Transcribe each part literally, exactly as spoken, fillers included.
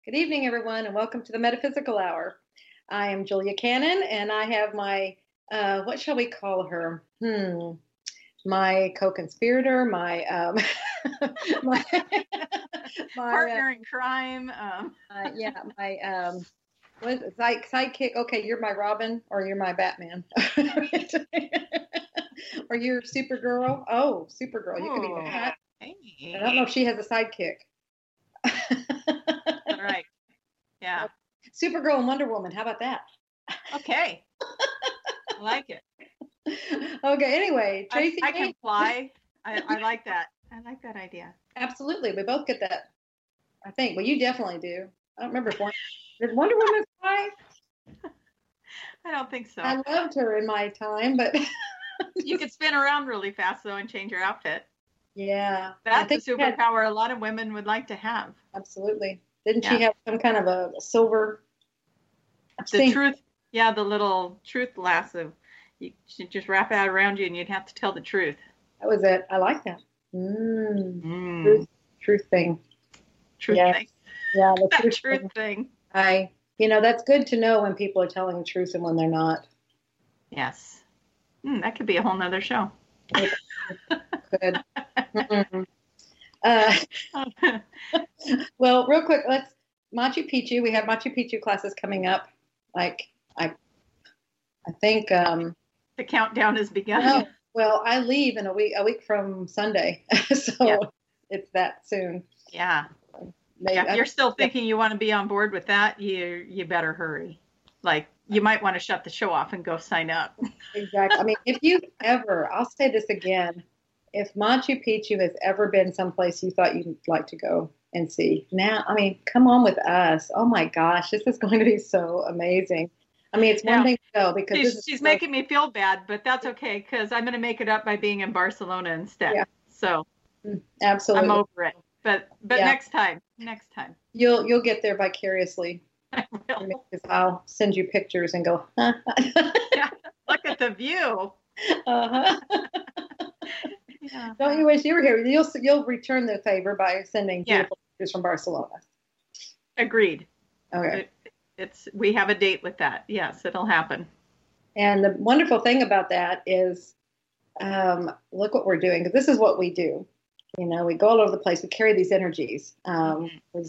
Good evening, everyone, and welcome to the Metaphysical Hour. I am Julia Cannon, and I have my, uh, what shall we call her? Hmm, my co-conspirator, my, um, my, my partner uh, in crime. Um. uh, yeah, my, um, what is it? Side, sidekick. Okay, you're my Robin, or you're my Batman, or you're Supergirl. Oh, Supergirl, you could be that. Hey. I don't know if she has a sidekick. All right. Yeah. Supergirl and Wonder Woman. How about that? Okay. I like it. Okay. Anyway, Tracy. I, I can fly. I, I like that. I like that idea. Absolutely. We both get that. I think. Well, you definitely do. I don't remember if Wonder, did Wonder Woman fly? I don't think so. I loved her in my time, but you could spin around really fast though and change your outfit. Yeah. That's a superpower had, a lot of women would like to have. Absolutely. Didn't yeah. she have some kind of a, a silver? The thing? truth. Yeah, the little truth lasso. You should just wrap it around you and you'd have to tell the truth. That was it. I like that. Mm. Mm. Truth, truth thing. Truth yeah. thing. Yeah, the that truth, truth thing. thing. I, you know, that's good to know when people are telling the truth and when they're not. Yes. Mm, that could be a whole nother show. Good. Mm-mm. Uh, well, real quick, let's Machu Picchu. We have Machu Picchu classes coming up. Like I, I think um, the countdown has begun. No, well, I leave in a week. A week from Sunday, so yeah. It's that soon. Yeah. Maybe, yeah. If you're still thinking you want to be on board with that, you you better hurry. Like you might want to shut the show off and go sign up. Exactly. I mean, if you ever, I'll say this again. If Machu Picchu has ever been someplace you thought you'd like to go and see, now, I mean, come on with us. Oh my gosh, this is going to be so amazing. I mean, it's one yeah. thing to go because she's, this is she's so- making me feel bad, but that's okay because I'm going to make it up by being in Barcelona instead. Yeah. So absolutely, I'm over it. But but yeah. next time, next time you'll you'll get there vicariously. I will. I'll send you pictures and go. yeah, look at the view. Uh huh. Yeah. Don't you wish you were here? You'll you'll return the favor by sending yeah. beautiful pictures from Barcelona. Agreed. Okay. It, it's we have a date with that. Yes, it'll happen. And the wonderful thing about that is, um, look what we're doing because this is what we do. You know, we go all over the place. We carry these energies. Um, mm-hmm.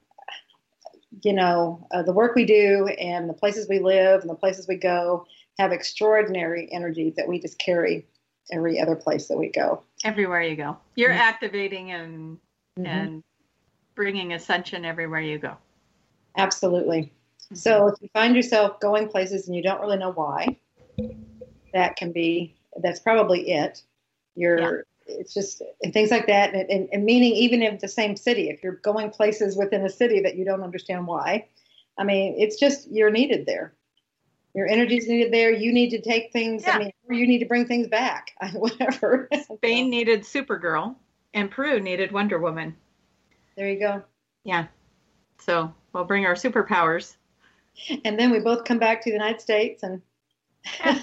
You know, uh, the work we do and the places we live and the places we go have extraordinary energies that we just carry every other place that we go. Everywhere you go. You're mm-hmm. activating and mm-hmm. and bringing ascension everywhere you go. Absolutely. Mm-hmm. So if you find yourself going places and you don't really know why, that can be, that's probably it. You're, yeah. It's just, and things like that. And, and, and meaning even in the same city, if you're going places within a city that you don't understand why, I mean, it's just, you're needed there. Your energy's needed there. You need to take things, yeah. I mean, or you need to bring things back, whatever. Spain needed Supergirl and Peru needed Wonder Woman. There you go. Yeah. So we'll bring our superpowers. And then we both come back to the United States and yeah.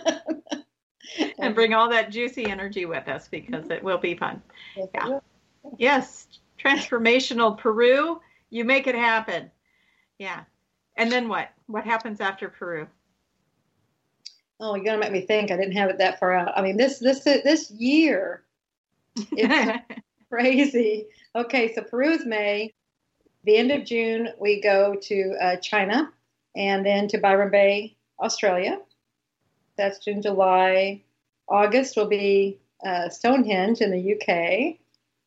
and bring all that juicy energy with us because it will be fun. Yes, yeah. Yes. Transformational Peru. You make it happen. Yeah. And then what? What happens after Peru? Oh, you're gonna make me think. I didn't have it that far out. I mean, this this this year is crazy. Okay, so Peru is May. The end of June, we go to uh, China, and then to Byron Bay, Australia. That's June, July. August will be uh, Stonehenge in the U K.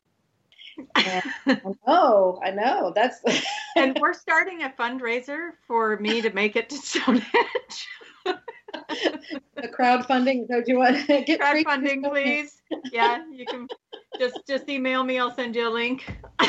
And, oh, I know. That's and we're starting a fundraiser for me to make it to Stonehenge. The crowdfunding. So do you want to get crowdfunding, please? Yeah, you can just just email me. I'll send you a link.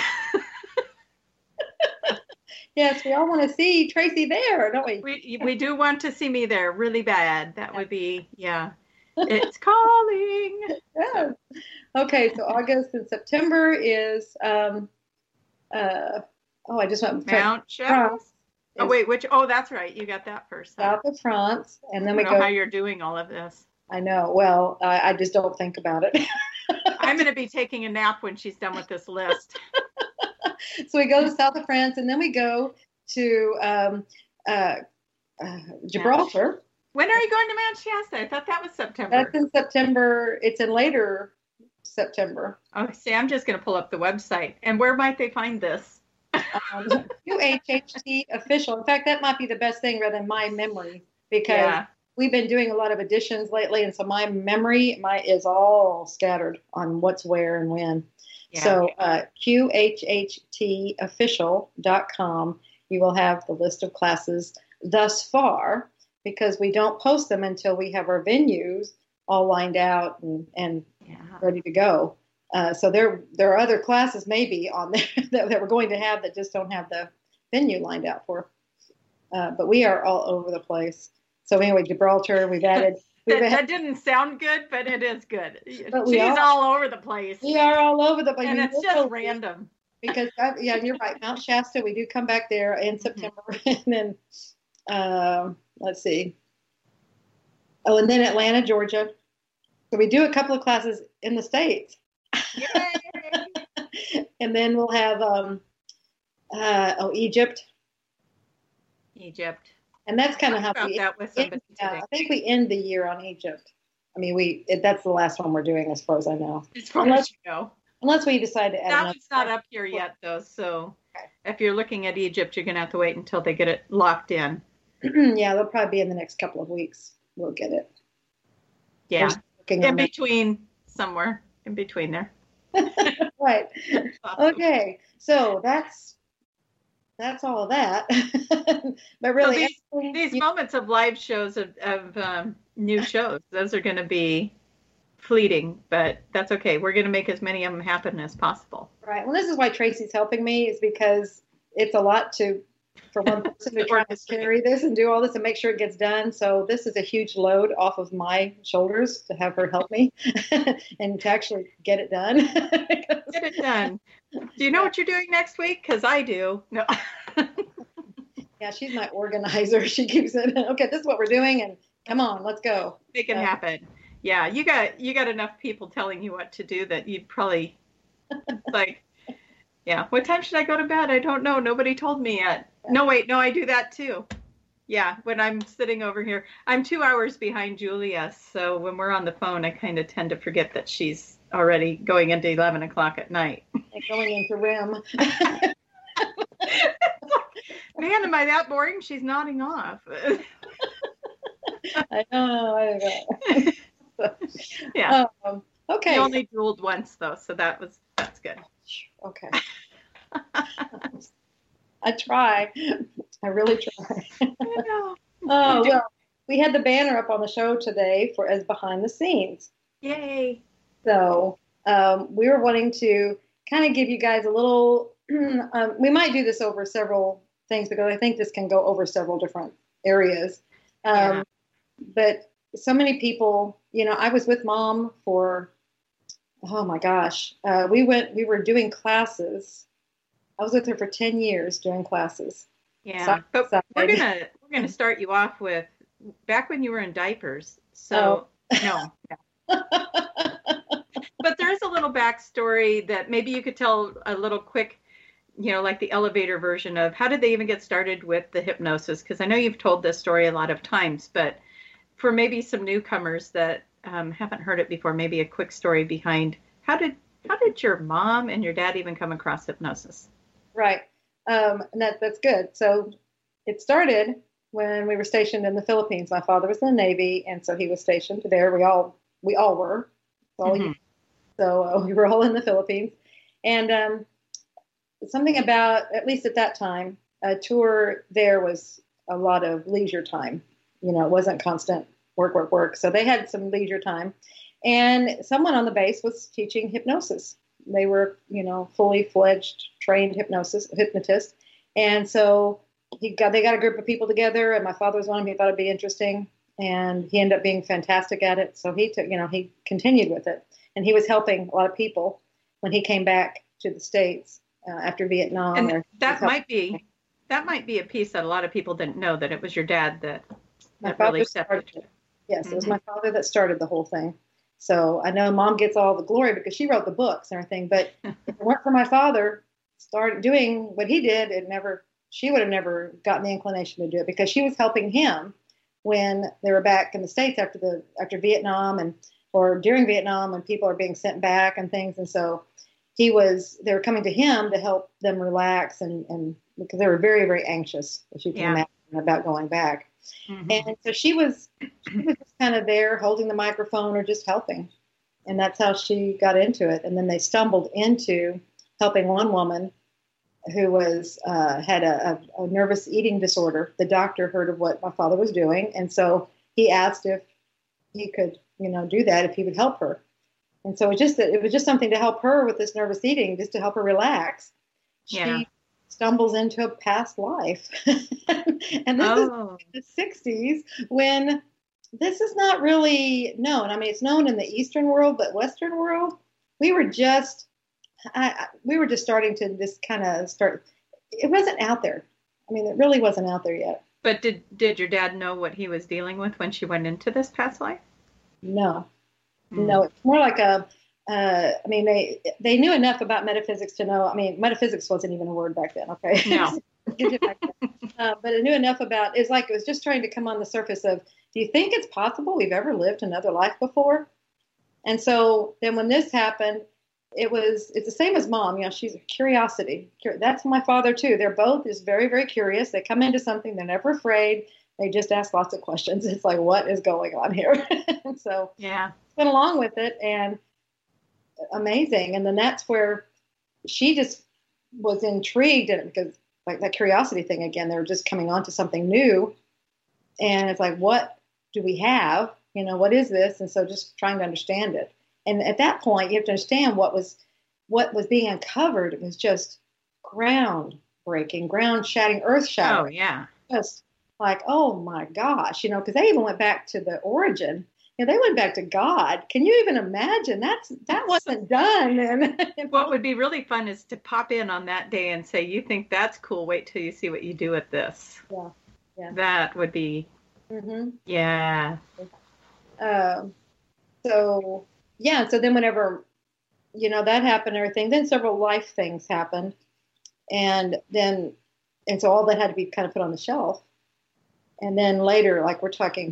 Yes, we all want to see Tracy there, don't we? We we do want to see me there really bad. That would be, yeah. It's calling. Yeah. Okay, so August and September is, um, uh, oh, I just went. Mount Charles. Oh, wait, which, oh, that's right. You got that first. South of France. And then I we don't go. know how you're doing all of this. I know. Well, I, I just don't think about it. I'm going to be taking a nap when she's done with this list. So we go to the south of France, and then we go to um, uh, uh, Gibraltar. When are you going to Mount Shasta? I thought that was September. That's in September. It's in later September. Oh, see, I'm just going to pull up the website. And where might they find this? um, Q H H T official. In fact, that might be the best thing rather than my memory, because yeah. we've been doing a lot of additions lately, and so my memory my is all scattered on what's where and when. Yeah. So uh, Q H H T official dot com, you will have the list of classes thus far, because we don't post them until we have our venues all lined out and, and yeah. ready to go. Uh, so there there are other classes maybe on there that, that we're going to have that just don't have the venue lined out for. Uh, but we are all over the place. So anyway, Gibraltar, we've added. We've that, added, that didn't sound good, but it is good. But She's are, all over the place. We are all over the place. And it's just random. Because, I, yeah, you're right. Mount Shasta, we do come back there in mm-hmm. September. And then, um, let's see. Oh, and then Atlanta, Georgia. So we do a couple of classes in the States. Yay! And then we'll have, um, uh, oh, Egypt. Egypt. And that's kind of how we end, with somebody yeah, I think we end the year on Egypt. I mean, we it, that's the last one we're doing, as far as I know. As far unless, as you know. Unless we decide to add that one's not up here yet, though. So okay. If you're looking at Egypt, you're going to have to wait until they get it locked in. Yeah, they'll probably be in the next couple of weeks. We'll get it. Yeah, in between, that. somewhere in between there. Right. Okay, so that's that's all of that. But really, so these, these you, moments of live shows of, of um, new shows, those are going to be fleeting, but that's okay. We're going to make as many of them happen as possible. Right. Well, this is why Tracy's helping me, is because it's a lot to for one person to try to carry this and do all this and make sure it gets done. So this is a huge load off of my shoulders to have her help me and to actually get it done. Get it done. Do you know what you're doing next week? Because I do. No. Yeah, she's my organizer. She keeps it. Okay, this is what we're doing, and come on, let's go. Make it uh, happen. Yeah, you got you got enough people telling you what to do that you'd probably like. Yeah, what time should I go to bed? I don't know. Nobody told me yet. No, wait, no, I do that too. Yeah, when I'm sitting over here, I'm two hours behind Julia, so when we're on the phone, I kind of tend to forget that she's already going into eleven o'clock at night. Like going into R E M. Man, am I that boring? She's nodding off. I know, I know. So, yeah. Um, okay. You only drooled once, though, so that was that's good. Okay. I try. I really try. I know. Oh, well, we had the banner up on the show today for as behind the scenes. Yay. So um, we were wanting to kind of give you guys a little, um, we might do this over several things because I think this can go over several different areas. Um, yeah. But so many people, you know, I was with Mom for, oh my gosh, uh, we went, we were doing classes. I was with her for ten years doing classes. Yeah, so, but so we're gonna we're gonna start you off with back when you were in diapers. So oh. no, no. But there is a little backstory that maybe you could tell a little quick, you know, like the elevator version of how did they even get started with the hypnosis? Because I know you've told this story a lot of times, but for maybe some newcomers that um, haven't heard it before, maybe a quick story behind how did how did your mom and your dad even come across hypnosis? Right. Um, and that, that's good. So it started when we were stationed in the Philippines. My father was in the Navy, and so he was stationed there. We all we all were. All mm-hmm. So uh, we were all in the Philippines. And um, something about, at least at that time, a tour there was a lot of leisure time. You know, it wasn't constant work, work, work. So they had some leisure time. And someone on the base was teaching hypnosis. They were, you know, fully fledged, trained hypnosis hypnotist. And so he got they got a group of people together, and my father was one of them. He thought it'd be interesting, and he ended up being fantastic at it. So he took, you know, he continued with it, and he was helping a lot of people when he came back to the States uh, after Vietnam. And or that might be that might be a piece that a lot of people didn't know, that it was your dad that my that really started it. Yes, mm-hmm. It was my father that started the whole thing. So I know Mom gets all the glory because she wrote the books and everything, but if it weren't for my father, started doing what he did, it never, she would have never gotten the inclination to do it, because she was helping him when they were back in the States after the after Vietnam, and or during Vietnam when people are being sent back and things. And so he was, they were coming to him to help them relax, and, and because they were very, very anxious, as you can yeah. imagine, about going back. Mm-hmm. And so she was, she was just kind of there holding the microphone or just helping. And that's how she got into it. And then they stumbled into helping one woman who was uh, had a, a, a nervous eating disorder. The doctor heard of what my father was doing, and so he asked if he could, you know, do that, if he would help her. And so it was just that it was just something to help her with this nervous eating, just to help her relax. Yeah. She stumbles into a past life, and this oh. is in the sixties when this is not really known. I mean, it's known in the Eastern world, but Western world, we were just. I, we were just starting to just kind of start. It wasn't out there. I mean, it really wasn't out there yet. But did did your dad know what he was dealing with when she went into this past life? No, mm. no. It's more like a. Uh, I mean, they they knew enough about metaphysics to know. I mean, metaphysics wasn't even a word back then. Okay. No. back then. Uh, but it knew enough about. It's like it was just trying to come on the surface of. Do you think it's possible we've ever lived another life before? And so then when this happened. It was, it's the same as mom, you know, she's a curiosity. That's my father too. They're both just very, very curious. They come into something. They're never afraid. They just ask lots of questions. It's like, what is going on here? So yeah, went along with it, and amazing. And then that's where she just was intrigued, and because like that curiosity thing again, they were just coming on to something new. And it's like, what do we have? You know, what is this? And so just trying to understand it. And at that point, you have to understand what was what was being uncovered. It was just groundbreaking, ground-shattering, earth-shattering. Oh, yeah. Just like, oh, my gosh, you know, because they even went back to the origin. You know, they went back to God. Can you even imagine? That's That wasn't done. And what would be really fun is to pop in on that day and say, you think that's cool, wait till you see what you do with this. Yeah, yeah. That would be, mm-hmm. yeah. Um, so... Yeah, so then whenever, you know, that happened and everything, then several life things happened. And then, and so all that had to be kind of put on the shelf. And then later, like we're talking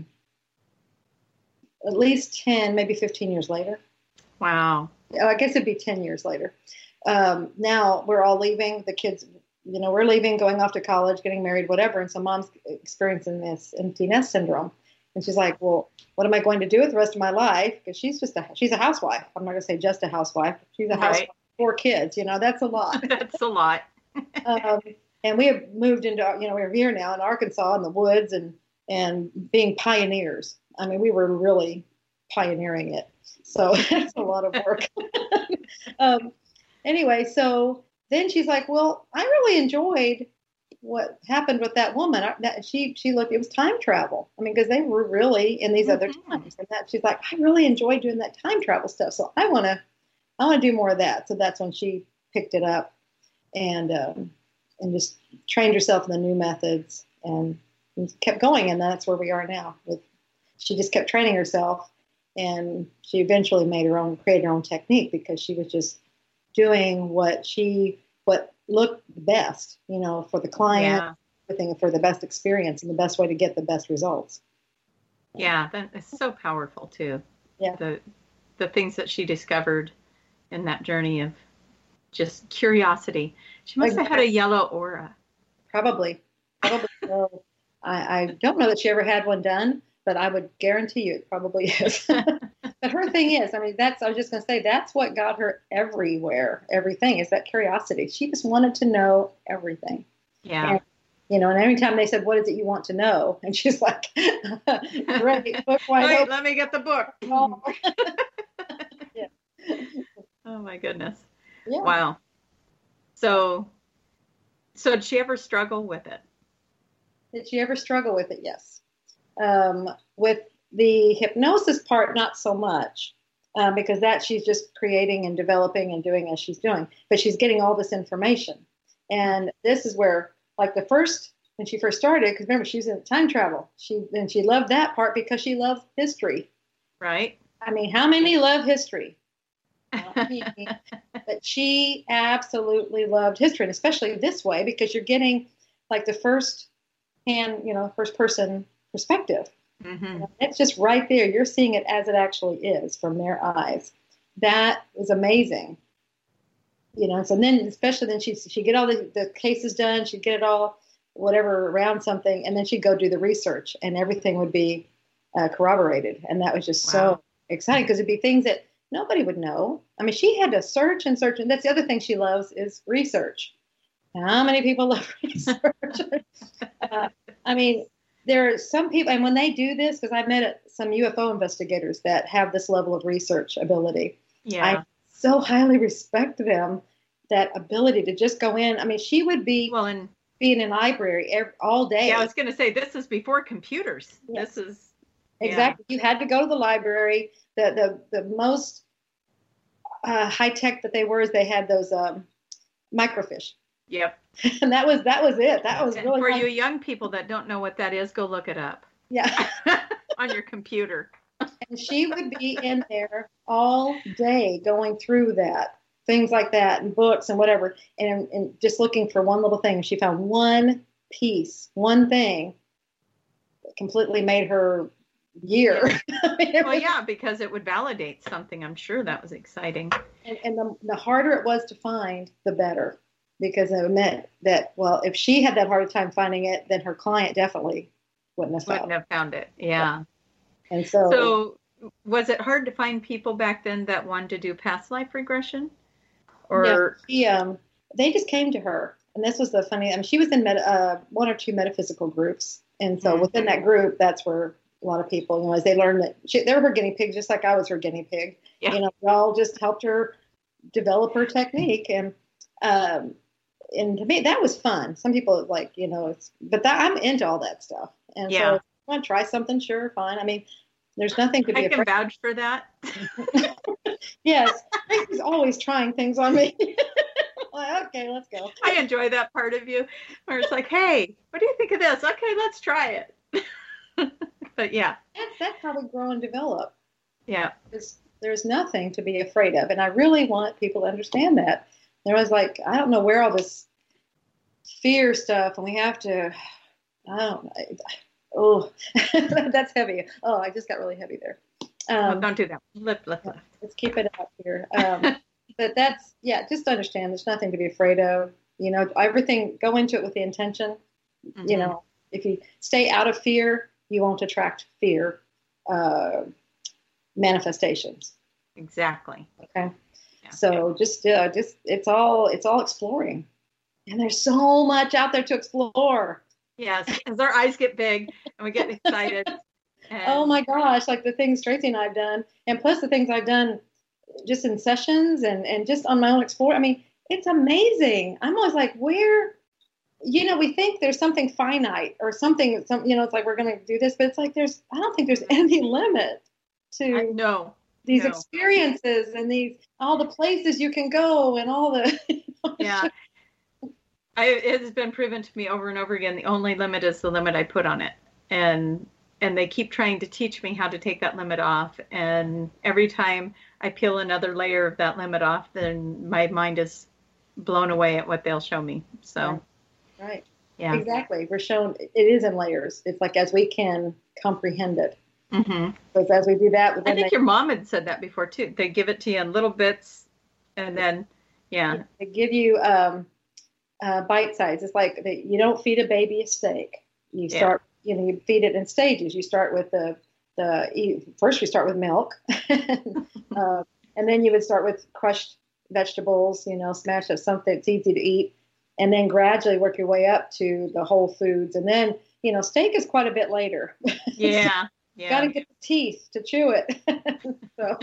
at least ten, maybe fifteen years later. Wow. I guess it'd be ten years later. Um, now we're all leaving, the kids, you know, we're leaving, going off to college, getting married, whatever. And so mom's experiencing this empty nest syndrome. And she's like, well, what am I going to do with the rest of my life? Because she's just a, she's a housewife. I'm not going to say just a housewife. She's a right. housewife, four kids, you know, that's a lot. That's a lot. um, and we have moved into, you know, we're here now in Arkansas in the woods and, and being pioneers. I mean, we were really pioneering it. So it's a lot of work. um, anyway, so then she's like, well, I really enjoyed what happened with that woman. I, that, she she looked, it was time travel. I mean, because they were really in these mm-hmm. other times. And that she's like, I really enjoyed doing that time travel stuff. So I want to I want to do more of that. So that's when she picked it up and um, and just trained herself in the new methods and, and kept going. And that's where we are now. With she just kept training herself, and she eventually made her own, created her own technique, because she was just doing what she what looked the best, you know, for the client, yeah. everything for the best experience and the best way to get the best results. Yeah, that is so powerful too. Yeah. The the things that she discovered in that journey of just curiosity. She must have had a yellow aura. Probably. Probably so. I, I don't know that she ever had one done, but I would guarantee you it probably is. But her thing is, I mean, that's, I was just going to say, that's what got her everywhere, everything, is that curiosity. She just wanted to know everything. Yeah. And, you know, and every time they said, what is it you want to know? And she's like, great, book wide Wait, open. let me get the book. Oh. Yeah. Oh my goodness. Yeah. Wow. So, so did she ever struggle with it? Did she ever struggle with it? Yes. Um, with the hypnosis part, not so much, um, because that she's just creating and developing and doing as she's doing. But she's getting all this information. And this is where, like the first, when she first started, because remember, she's in time travel. She and she loved that part because she loved history. Right. I mean, how many love history? not me. But she absolutely loved history, and especially this way, because you're getting like the first hand, you know, first person perspective. Mm-hmm. You know, it's just right there. You're seeing it as it actually is from their eyes. That is amazing. You know, so then, especially then, she'd, she'd get all the, the cases done. She'd get it all, whatever, around something. And then she'd go do the research and everything would be uh, corroborated. And that was just wow. so exciting because it'd be things that nobody would know. I mean, she had to search and search. And that's the other thing she loves is research. How many people love research? uh, I mean, there are some people, and when they do this, because I've met some U F O investigators that have this level of research ability. Yeah. I so highly respect them, that ability to just go in. I mean, she would be well, and be in a library every, all day. Yeah, I was going to say, this is before computers. Yes. This is exactly. Yeah. You had to go to the library. The the the most uh, high tech that they were is they had those um, microfiche. Yep. And that was that was it. That was and really for fun. You young people that don't know what that is, go look it up. Yeah. On your computer. And she would be in there all day going through that, things like that, and books and whatever, and, and just looking for one little thing. She found one piece, one thing that completely made her year. I mean, well, was, yeah, because it would validate something. I'm sure that was exciting. And, and the, the harder it was to find, the better, because it meant that, well, if she had that hard time finding it, then her client definitely wouldn't have found, wouldn't have found it. Yeah. And so, so was it hard to find people back then that wanted to do past life regression? Or no, she, um, they just came to her. And this was the funny, I mean, she was in med, uh, one or two metaphysical groups. And so mm-hmm. within that group, that's where a lot of people, you know, as they learned that she, they were her guinea pig, just like I was her guinea pig. Yeah. You know, we all just helped her develop her technique. And, um, and to me, that was fun. Some people like, you know, it's, but that, I'm into all that stuff. And yeah. so if you want to try something, sure, fine. I mean, there's nothing to be I can afraid. vouch for that. Yes. He's always trying things on me. Like, okay, let's go. I enjoy that part of you where it's like, hey, what do you think of this? Okay, let's try it. But yeah. That's, that's how we grow and develop. Yeah. There's, there's nothing to be afraid of. And I really want people to understand that. There was like, I don't know where all this fear stuff, and we have to, I don't know. Oh, that's heavy. Oh, I just got really heavy there. Um, oh, don't do that. Lift, lift, lift. Let's keep it up here. Um, but that's, yeah, just understand there's nothing to be afraid of. You know, everything, go into it with the intention. Mm-hmm. You know, if you stay out of fear, you won't attract fear uh, manifestations. Exactly. Okay. Yeah. So just, uh, just, it's all, it's all exploring. And there's so much out there to explore. Yes, as our eyes get big and we get excited. And oh my gosh, like the things Tracy and I've done, and plus the things I've done just in sessions and, and just on my own explore. I mean, it's amazing. I'm always like, where, you know, we think there's something finite or something, some, you know, it's like we're going to do this, but it's like there's, I don't think there's any limit to I know. these no. experiences and these, all the places you can go and all the, you know, yeah. I, it has been proven to me over and over again, the only limit is the limit I put on it. And and they keep trying to teach me how to take that limit off. And every time I peel another layer of that limit off, then my mind is blown away at what they'll show me. So, right. right. Yeah. Exactly. We're shown, it is in layers. It's like as we can comprehend it. Mm-hmm. Because as we do that. I think they, your mom had said that before, too. They give it to you in little bits. And then, yeah. They give you... Um, Uh, bite size. It's like the, you don't feed a baby a steak. You start, yeah. you know, you feed it in stages. You start with the the first. You start with milk, uh, and then you would start with crushed vegetables. You know, smash up something that's easy to eat, and then gradually work your way up to the whole foods. And then, you know, steak is quite a bit later. Yeah, yeah. Got to get the teeth to chew it. So,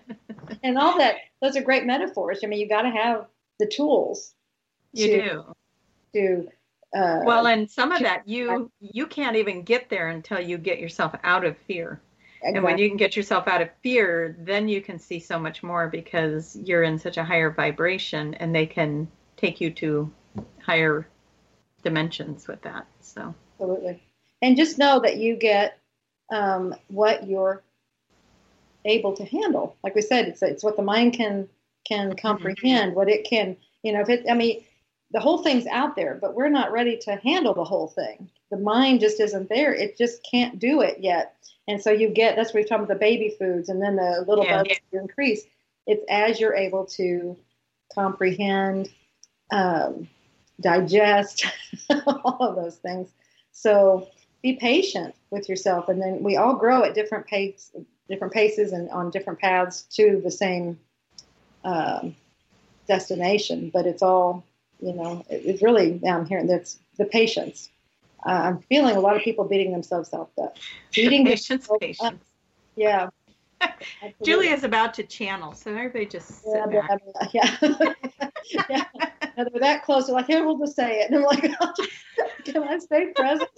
and all that. Those are great metaphors. I mean, you got to have the tools. You to, do. To, uh, well, and some of that, you you can't even get there until you get yourself out of fear. Exactly. And when you can get yourself out of fear, then you can see so much more because you're in such a higher vibration and they can take you to higher dimensions with that. So absolutely. And just know that you get um, what you're able to handle. Like we said, it's it's what the mind can can comprehend, what it can, you know, if it, I mean, the whole thing's out there, but we're not ready to handle the whole thing. The mind just isn't there. It just can't do it yet. And so you get, that's what we're talking about, the baby foods, and then the little yeah. bugs increase. It's as you're able to comprehend, um, digest, all of those things. So be patient with yourself. And then we all grow at different pace, different paces and on different paths to the same um, destination. But it's all, you know, it, it's really, I'm hearing that's the patience. Uh, I'm feeling a lot of people beating themselves up. That beating patience, patience. Up. Yeah. Julia's about to channel, so everybody just sit yeah, back. Yeah. yeah. And they're that close. They're like, here, we'll just say it. And I'm like, oh, can I stay present?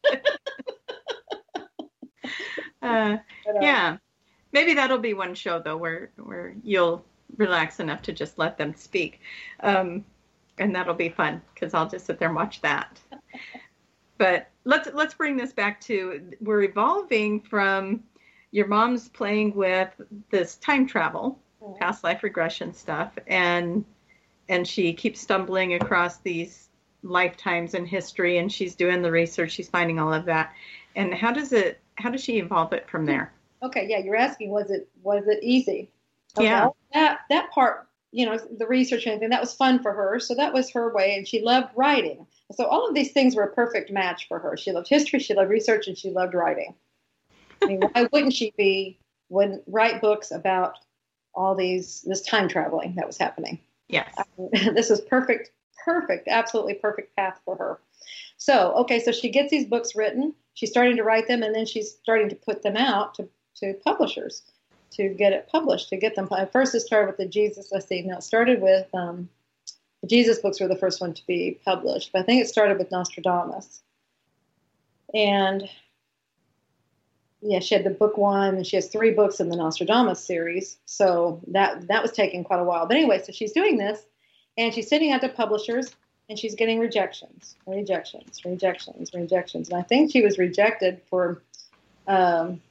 uh, but, uh, yeah. Maybe that'll be one show, though, where, where you'll relax enough to just let them speak. Um, and that'll be fun, because I'll just sit there and watch that. But let's let's bring this back to, we're evolving from your mom's playing with this time travel, mm-hmm. past life regression stuff, and and she keeps stumbling across these lifetimes in history, and she's doing the research, she's finding all of that. And how does it how does she evolve it from there? Okay, yeah, you're asking, was it was it easy? Okay, yeah. That that part, you know, the research and everything, that was fun for her. So that was her way, and she loved writing. So all of these things were a perfect match for her. She loved history, she loved research, and she loved writing. I mean, why wouldn't she be would write books about all these this time traveling that was happening? Yes. I mean, this was perfect, perfect, absolutely perfect path for her. So, okay, so she gets these books written. She's starting to write them, and then she's starting to put them out to, to publishers to get it published, to get them. At first, it started with the Jesus. Let's see. No, it started with um, the Jesus books were the first one to be published, but I think it started with Nostradamus. And yeah, she had the book one, and she has three books in the Nostradamus series. So that that was taking quite a while. But anyway, so she's doing this, and she's sending out to publishers, and she's getting rejections, rejections, rejections, rejections. And I think she was rejected for um,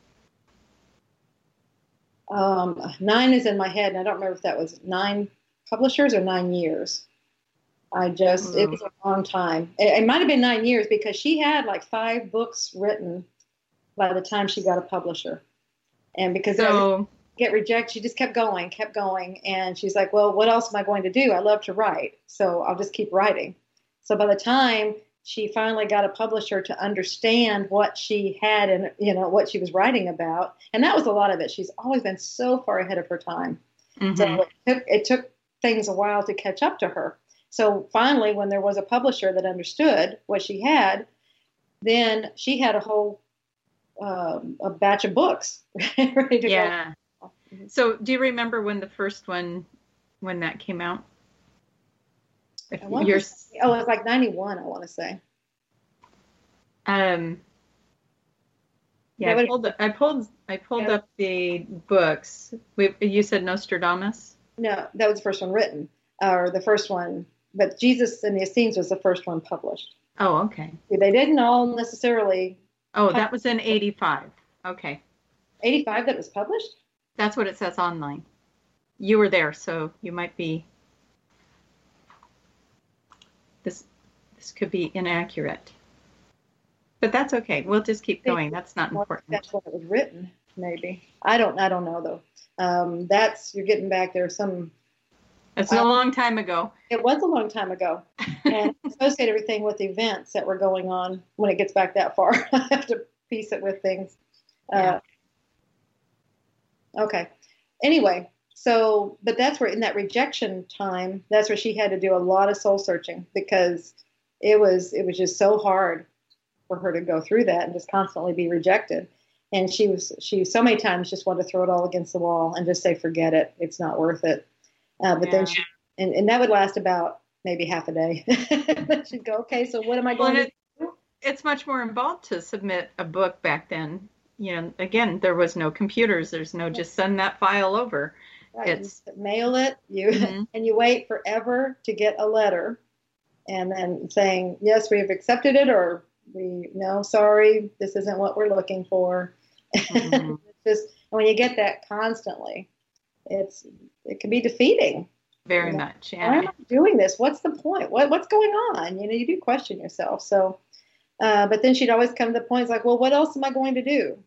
um, nine is in my head, and I don't remember if that was nine publishers or nine years. I just, mm-hmm. It was a long time. It, it might have been nine years because she had like five books written by the time she got a publisher. And because so, get rejected, she just kept going, kept going. And she's like, well, what else am I going to do? I love to write, so I'll just keep writing. So by the time she finally got a publisher to understand what she had and, you know, what she was writing about, and that was a lot of it. She's always been so far ahead of her time. Mm-hmm. So it took, it took things a while to catch up to her. So finally, when there was a publisher that understood what she had, then she had a whole um, a batch of books ready to yeah. go. So do you remember when the first one, when that came out? If you're, say, oh, it was like ninety-one, I want to say. Um. Yeah, I pulled, I pulled, I pulled yeah. up the books. We, you said Nostradamus? No, that was the first one written, or the first one. But Jesus and the Essenes was the first one published. Oh, okay. They didn't all necessarily. Oh, that was in eighty-five. Okay. eighty-five that was published? That's what it says online. You were there, so you might be. This this could be inaccurate. But that's okay. We'll just keep going. That's not important. That's when it was written, maybe. I don't I don't know though. Um, that's you're getting back there some. It's a long time ago. It was a long time ago. And associate everything with events that were going on when it gets back that far. I have to piece it with things. Yeah. Uh, okay. Anyway, so, but that's where in that rejection time, that's where she had to do a lot of soul searching because it was, it was just so hard for her to go through that and just constantly be rejected. And she was, she so many times just wanted to throw it all against the wall and just say, forget it. It's not worth it. Uh, but yeah. then she, and, and that would last about maybe half a day. Then she'd go, okay, so what am I going well, to it, do? It's much more involved to submit a book back then. You know, again, there was no computers. There's no just send that file over. Right. It's you mail it, you mm-hmm. and you wait forever to get a letter, and then saying yes, we have accepted it, or we no, sorry, this isn't what we're looking for. Mm-hmm. Just when you get that constantly, it's it can be defeating. Very you know? much. Yeah. Why am I doing this? What's the point? What what's going on? You know, you do question yourself. So, uh, but then she'd always come to the point, it's like, well, what else am I going to do?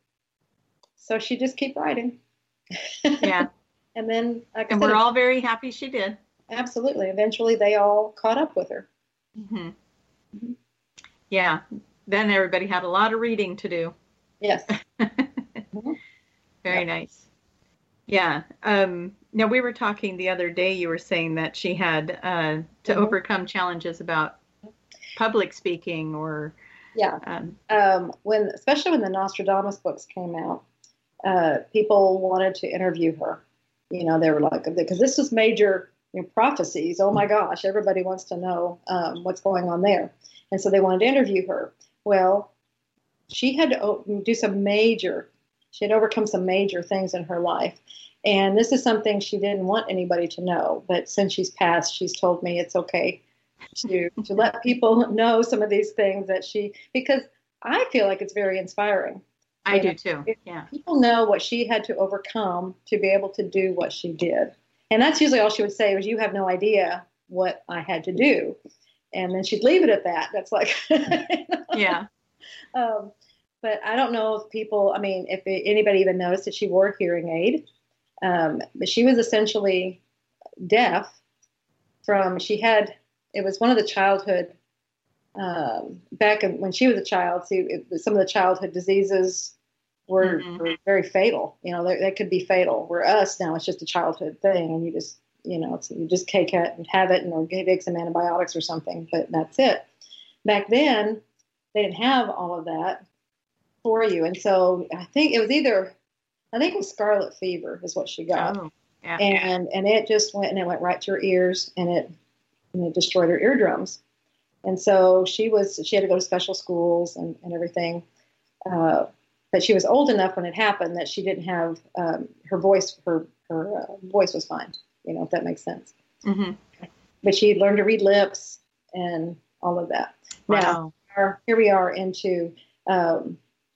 So she just keep writing. Yeah. And then, like and I said, we're all very happy she did. Absolutely. Eventually, they all caught up with her. Mm-hmm. Mm-hmm. Yeah. Then everybody had a lot of reading to do. Yes. Mm-hmm. Very yep. nice. Yeah. Um, now, we were talking the other day, you were saying that she had uh, to mm-hmm. overcome challenges about public speaking or... Yeah. Um, um, when, especially when the Nostradamus books came out, uh, people wanted to interview her. You know, they were like, because this was major you know, prophecies. Oh my gosh, everybody wants to know um, what's going on there. And so they wanted to interview her. Well, she had to do some major, she had overcome some major things in her life. And this is something she didn't want anybody to know. But since she's passed, she's told me it's okay to to let people know some of these things that she, because I feel like it's very inspiring. I you do know, too. Yeah. People know what she had to overcome to be able to do what she did. And that's usually all she would say was, you have no idea what I had to do. And then she'd leave it at that. That's like, you know? Yeah. Um, but I don't know if people, I mean, if it, anybody even noticed that she wore a hearing aid. Um, but she was essentially deaf from, she had, it was one of the childhood, um, back in, when she was a child, see, it, some of the childhood diseases were, mm-hmm. were very fatal. You know, they, they could be fatal. Where us now, it's just a childhood thing, and you just, you know, it's, you just take it and have it, and or take some antibiotics or something, but that's it. Back then, they didn't have all of that for you, and so I think it was either, I think it was scarlet fever is what she got, oh, yeah, and yeah. and it just went and it went right to her ears, and it and it destroyed her eardrums. And so she was, she had to go to special schools and, and everything. Uh, but she was old enough when it happened that she didn't have, um, her voice, her, her uh, voice was fine, you know, if that makes sense. Mm-hmm. But she learned to read lips and all of that. Wow. Now, our, here we are into, um,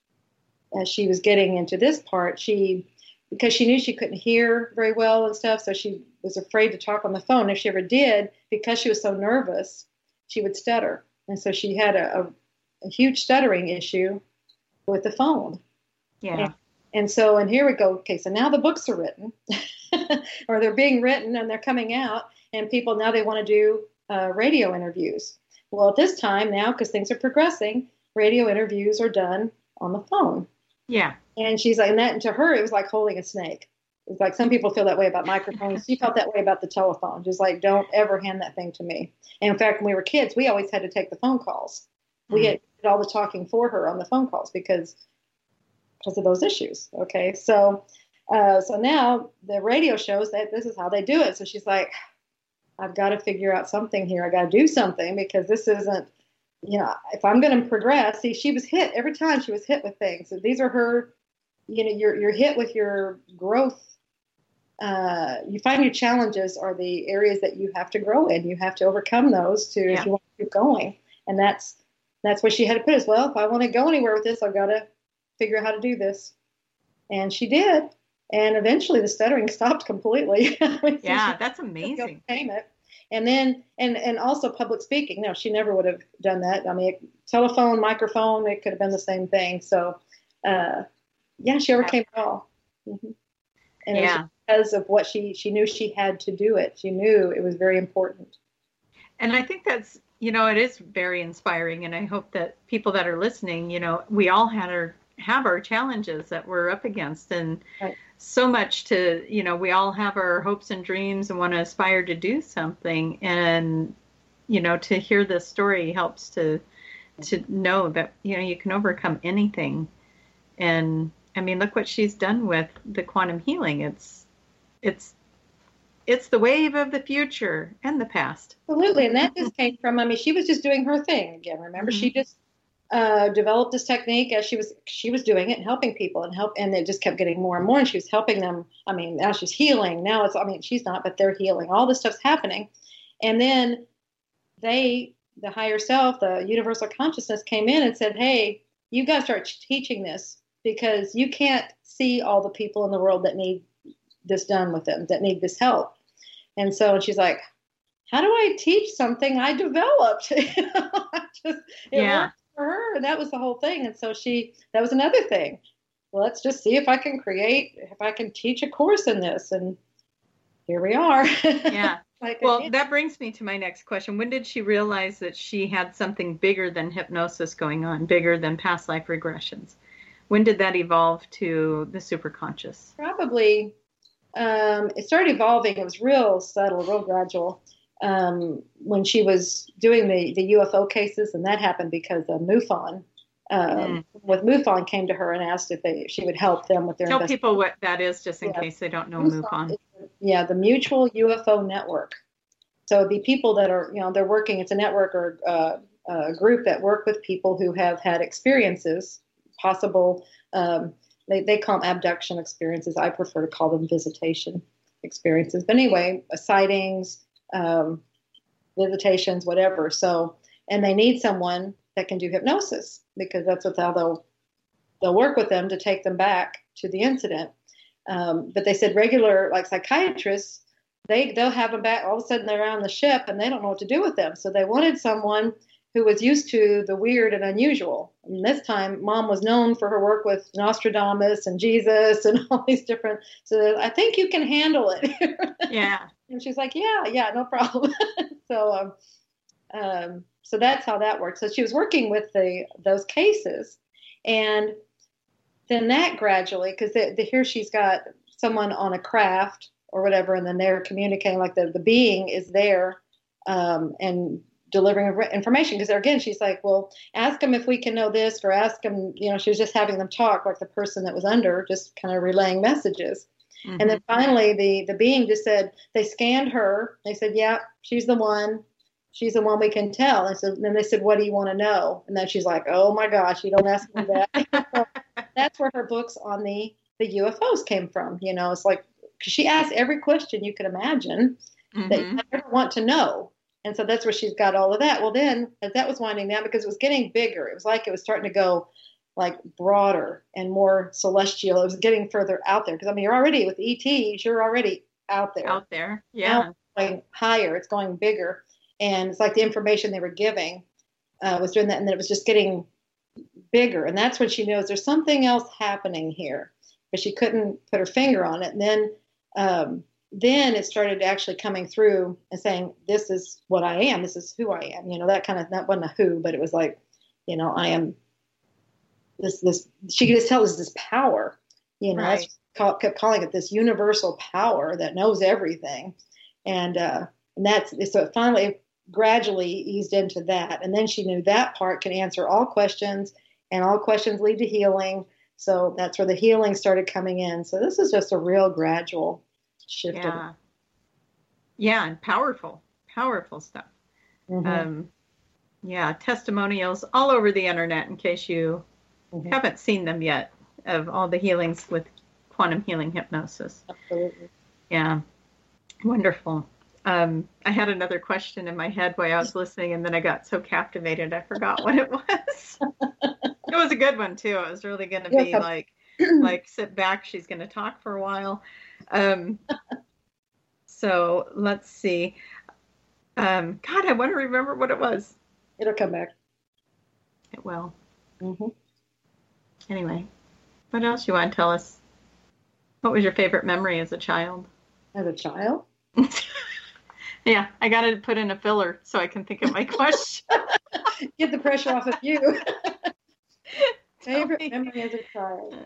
as she was getting into this part, she, because she knew she couldn't hear very well and stuff, so she was afraid to talk on the phone. If she ever did, because she was so nervous, she would stutter. And so she had a, a, a huge stuttering issue with the phone. Yeah. And, and so, and here we go. Okay, so now the books are written, or they're being written and they're coming out, and people now they want to do uh, radio interviews. Well, at this time now, because things are progressing, radio interviews are done on the phone. Yeah. And she's like, and that, and to her, it was like holding a snake. It's like some people feel that way about microphones. She felt that way about the telephone. Just like, don't ever hand that thing to me. And in fact, when we were kids, we always had to take the phone calls. We mm. had did all the talking for her on the phone calls because because of those issues. Okay, so uh, so now the radio shows that this is how they do it. So she's like, I've got to figure out something here. I got to do something because this isn't, you know, if I'm going to progress. See, she was hit every time she was hit with things. So these are her, you know, you're you're hit with your growth. Uh, you find your challenges are the areas that you have to grow in. You have to overcome those to yeah. if you want to keep going. And that's that's where she had to put us. Well, if I want to go anywhere with this, I've got to figure out how to do this. And she did. And eventually the stuttering stopped completely. Yeah, that's amazing. It. And then, and, and also public speaking. No, she never would have done that. I mean, telephone, microphone, it could have been the same thing. So, uh, yeah, she overcame it all. Mm-hmm. And yeah. it was because of what she, she knew she had to do it. She knew it was very important. And I think that's, you know, it is very inspiring. And I hope that people that are listening, you know, we all had our, have our challenges that we're up against. And right. so much to, you know, we all have our hopes and dreams and want to aspire to do something. And, you know, to hear this story helps to, to know that, you know, you can overcome anything. And I mean, look what she's done with the quantum healing. It's, it's, it's the wave of the future and the past. Absolutely. And that just came from, I mean, she was just doing her thing again. Remember, mm-hmm. she just uh, developed this technique as she was, she was doing it and helping people and help. And it just kept getting more and more. And she was helping them. I mean, now she's healing. Now it's, I mean, she's not, but they're healing. All this stuff's happening. And then they, the higher self, the universal consciousness came in and said, hey, you got to start teaching this because you can't see all the people in the world that need this done with them, that need this help. And so she's like, how do I teach something I developed? You know, I just, it yeah. worked for her, and that was the whole thing. And so she, that was another thing. Well, let's just see if I can create, if I can teach a course in this. And here we are. Yeah. Like, well, again, that brings me to my next question. When did she realize that she had something bigger than hypnosis going on, bigger than past life regressions? When did that evolve to the superconscious? Probably, um, it started evolving. It was real subtle, real gradual. Um, when she was doing the, the U F O cases, and that happened because of MUFON. Um, mm. With MUFON came to her and asked if, they, if she would help them with their Tell people what that is, just in yeah. case they don't know MUFON. MUFON. Is, yeah, the Mutual U F O Network. So it'd be people that are, you know, they're working, it's a network or uh, a group that work with people who have had experiences, possible, um, they, they call them abduction experiences. I prefer to call them visitation experiences. But anyway, sightings, um, visitations, whatever. So, and they need someone that can do hypnosis, because that's what how they'll they'll work with them to take them back to the incident. Um, but they said regular, like psychiatrists, they they'll have them back. All of a sudden they're on the ship and they don't know what to do with them. So they wanted someone who was used to the weird and unusual. And this time, Mom was known for her work with Nostradamus and Jesus and all these different. So I think you can handle it. Yeah. And she's like, yeah, yeah, no problem. so, um, um, so that's how that works. So she was working with the those cases, and then that gradually, because the, the, here she's got someone on a craft or whatever, and then they're communicating, like the, the being is there um, and delivering information. Because again, she's like, well, ask them if we can know this, or ask them, you know, she was just having them talk like the person that was under, just kind of relaying messages. Mm-hmm. And then finally the, the being just said, they scanned her. They said, yeah, she's the one. She's the one we can tell. And so then they said, what do you want to know? And then she's like, oh my gosh, you don't ask me that. So that's where her books on the, the U F Os came from. You know, it's like, because she asked every question you could imagine mm-hmm. that you ever want to know. And so that's where she's got all of that. Well, then as that was winding down, because it was getting bigger, it was like it was starting to go like broader and more celestial. It was getting further out there. Because I mean, you're already with E Ts, you're already out there. Out there, yeah. Now it's going higher, it's going bigger. And it's like the information they were giving uh, was doing that. And then it was just getting bigger. And that's when she knows there's something else happening here. But she couldn't put her finger on it. And then, um, then it started actually coming through and saying, this is what I am. This is who I am. You know, that kind of, that wasn't a who, but it was like, you know, I am this, this, she could just tell us this power, you know, right. Call, kept calling it this universal power that knows everything. And, uh, and that's, so it finally gradually eased into that. And then she knew that part can answer all questions, and all questions lead to healing. So that's where the healing started coming in. So this is just a real gradual shift. Yeah. Yeah. And powerful, powerful stuff. Mm-hmm. Um, yeah. Testimonials all over the internet, in case you mm-hmm. haven't seen them yet, of all the healings with quantum healing hypnosis. Absolutely. Yeah. Wonderful. Um, I had another question in my head while I was listening, and then I got so captivated I forgot what it was. It was a good one too. It was really going to be yes, like, like sit back. She's going to talk for a while. Um, so let's see. Um, God, I want to remember what it was. It'll come back. It will. Mm-hmm. Anyway, what else you want to tell us? What was your favorite memory as a child? As a child? Yeah, I got to put in a filler so I can think of my question. Get the pressure off of you. Favorite memory as a child.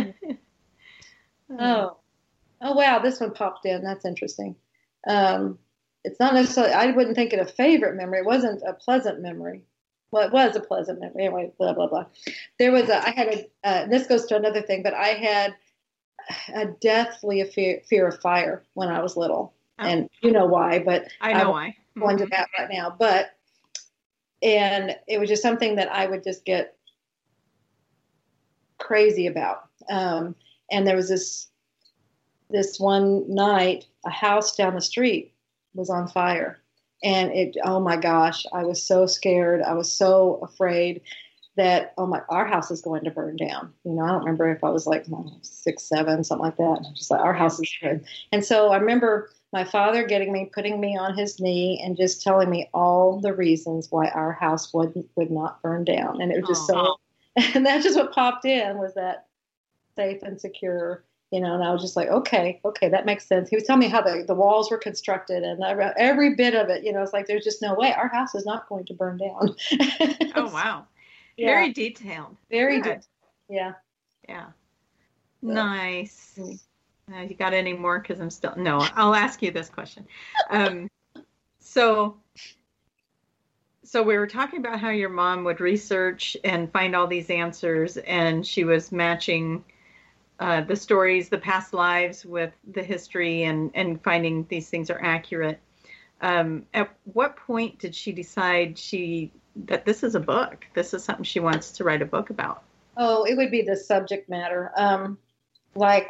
Oh, oh wow! This one popped in. That's interesting. Um, it's not necessarily. I wouldn't think it a favorite memory. It wasn't a pleasant memory. Well, it was a pleasant memory. Anyway, blah blah blah. There was a. I had a. Uh, this goes to another thing, but I had a deathly fear, fear of fire when I was little. Oh. And you know why, but I know I why. I'm going to that right now. But, and it was just something that I would just get crazy about. Um, and there was this, this one night, a house down the street was on fire, and it, oh my gosh, I was so scared. I was so afraid. that, oh my, our house is going to burn down. You know, I don't remember if I was like six, seven, something like that. Just like, our house is good. And so I remember my father getting me, putting me on his knee and just telling me all the reasons why our house would, would not burn down. And it was just oh. so, and that's just what popped in, was that safe and secure, you know, and I was just like, okay, okay, that makes sense. He was telling me how the, the walls were constructed and every bit of it, you know, it's like, there's just no way our house is not going to burn down. Oh, wow. Yeah. Very detailed. Very good. Yeah. Yeah. So. Nice. Uh, you got any more? Because I'm still, no, I'll ask you this question. Um, so, so we were talking about how your mom would research and find all these answers, and she was matching uh, the stories, the past lives with the history, and, and finding these things are accurate. Um, at what point did she decide she that this is a book? This is something she wants to write a book about? Oh, it would be the subject matter. Um, like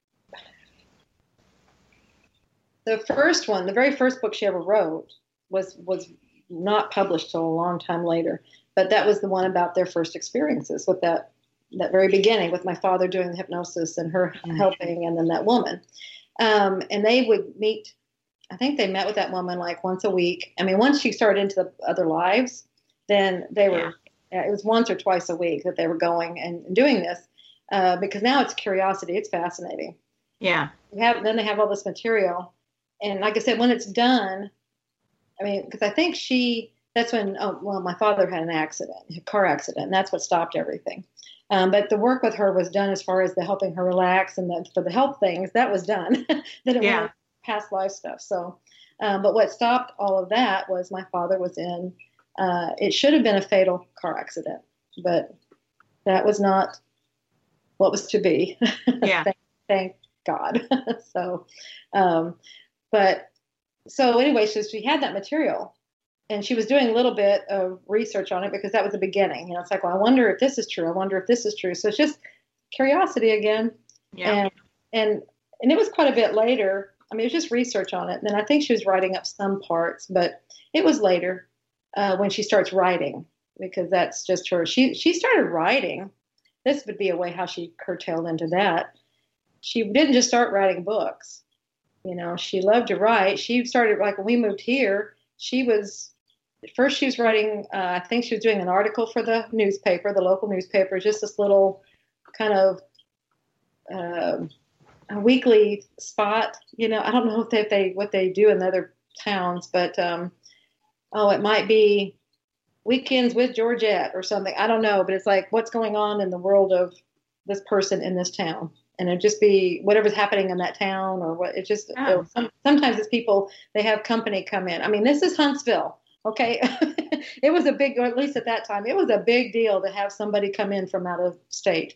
the first one, the very first book she ever wrote was was not published till a long time later. But that was the one about their first experiences with that that very beginning, with my father doing the hypnosis and her mm-hmm. helping, and then that woman. Um, and they would meet. I think they met with that woman like once a week. I mean, once she started into the other lives, then they were, yeah. it was once or twice a week that they were going and, and doing this, uh, because now it's curiosity. It's fascinating. Yeah. You have, then they have all this material. And like I said, when it's done, I mean, because I think she, that's when, oh, well, my father had an accident, a car accident, and that's what stopped everything. Um, but the work with her was done as far as the helping her relax and the, for the health things, that was done. That it yeah. was past life stuff. So, um, but what stopped all of that was my father was in, uh, it should have been a fatal car accident, but that was not what was to be. Yeah. thank, thank God. so, um, but so anyway, so she had that material and she was doing a little bit of research on it because that was the beginning. You know, it's like, well, I wonder if this is true. I wonder if this is true. So it's just curiosity again. Yeah. And, and, and it was quite a bit later. I mean, it was just research on it. And then I think she was writing up some parts, but it was later uh, when she starts writing, because that's just her. She she started writing. This would be a way how she curtailed into that. She didn't just start writing books. You know, she loved to write. She started, like when we moved here, she was, first she was writing, uh, I think she was doing an article for the newspaper, the local newspaper, just this little kind of, uh, a weekly spot, you know, I don't know if they, if they, what they do in other towns, but, um, oh, it might be Weekends with Georgette or something. I don't know, but it's like, what's going on in the world of this person in this town? And it'd just be whatever's happening in that town, or what, it just, oh. it, some, sometimes it's people, they have company come in. I mean, this is Huntsville. Okay. It was a big, or at least at that time, it was a big deal to have somebody come in from out of state.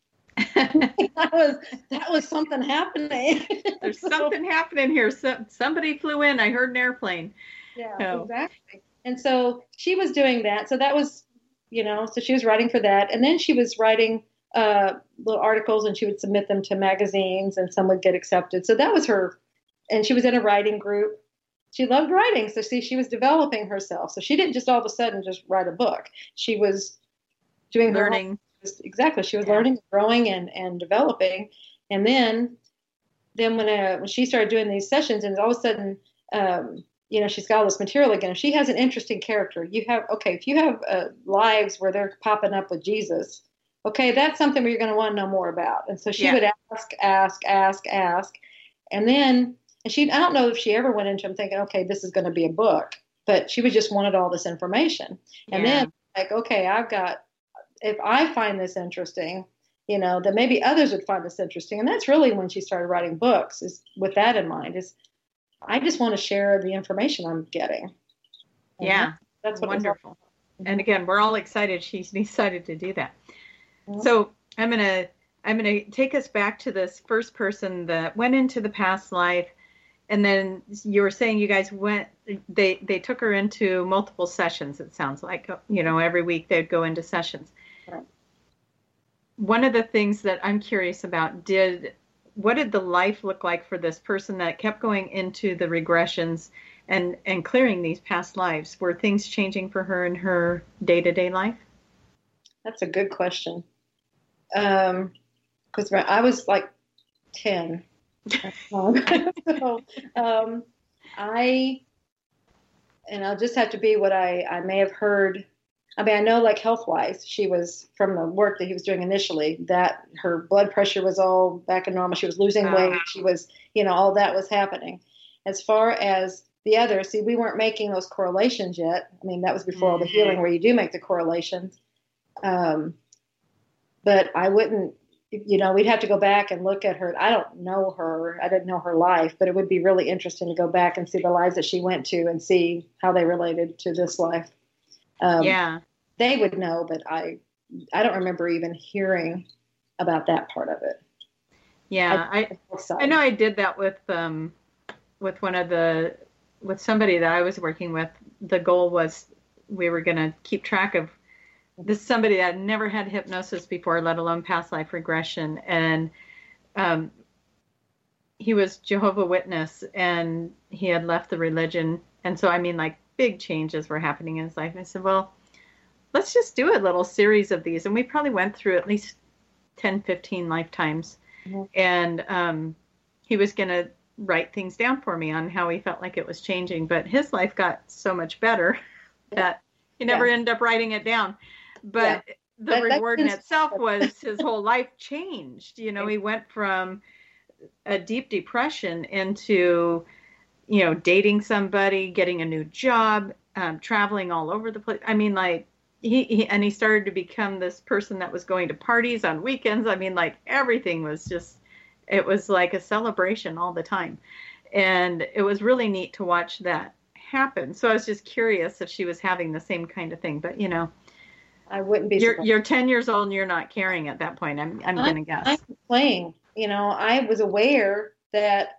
that was that was something happening. There's something happening here. So, somebody flew in. I heard an airplane. Yeah, so. Exactly. And so she was doing that. So that was, you know, so she was writing for that, and then she was writing uh, little articles, and she would submit them to magazines, and some would get accepted. So that was her. And she was in a writing group. She loved writing, so see, she was developing herself. So she didn't just all of a sudden just write a book. She was doing learning. Her Exactly. She was yeah. learning, growing, and, and developing. And then, then when, uh, when she started doing these sessions, and all of a sudden, um, you know, she's got all this material again. If she has an interesting character, you have, okay, if you have uh, lives where they're popping up with Jesus, okay, that's something where you're going to want to know more about. And so she yeah. would ask, ask, ask, ask. And then, and she, I don't know if she ever went into them thinking, okay, this is going to be a book, but she was just wanted all this information. And yeah. then like, okay, I've got, if I find this interesting, you know, then maybe others would find this interesting. And that's really when she started writing books, is with that in mind, is I just want to share the information I'm getting. And yeah. That's, that's what wonderful. Mm-hmm. And again, we're all excited she's decided to do that. Mm-hmm. So I'm going to, I'm going to take us back to this first person that went into the past life. And then you were saying you guys went, they, they took her into multiple sessions. It sounds like, you know, every week they'd go into sessions. Right. One of the things that I'm curious about, did, what did the life look like for this person that kept going into the regressions and, and clearing these past lives? Were things changing for her in her day-to-day life? That's a good question. Um, because I was like ten. Um, so, um, I, and I'll just have to be what I, I may have heard. I mean, I know like health wise, she was from the work that he was doing initially that her blood pressure was all back in normal. She was losing weight. Wow. She was, you know, all that was happening. As far as the others, see, we weren't making those correlations yet. I mean, that was before all the healing where you do make the correlations. Um, but I wouldn't, you know, we'd have to go back and look at her. I don't know her. I didn't know her life, but it would be really interesting to go back and see the lives that she went to and see how they related to this life. Um, yeah. They would know, but I, I don't remember even hearing about that part of it. Yeah. I, I, I know I did that with, um, with one of the, with somebody that I was working with. The goal was we were going to keep track of this somebody that had never had hypnosis before, let alone past life regression. And um, he was Jehovah's Witness, and he had left the religion. And so, I mean, like big changes were happening in his life. And I said, well, let's just do a little series of these. And we probably went through at least ten, fifteen lifetimes. Mm-hmm. And um, he was going to write things down for me on how he felt like it was changing. But his life got so much better yeah. that he never yeah. ended up writing it down. But yeah. the that, reward that in itself was his whole life changed. You know, he went from a deep depression into, you know, dating somebody, getting a new job, um, traveling all over the place. I mean, like, he, he, and he started to become this person that was going to parties on weekends. I mean, like, everything was just, it was like a celebration all the time. And it was really neat to watch that happen. So I was just curious if she was having the same kind of thing. But, you know, I wouldn't be. You're, you're ten years old and you're not caring at that point. I'm I'm going to guess. I'm playing. You know, I was aware that,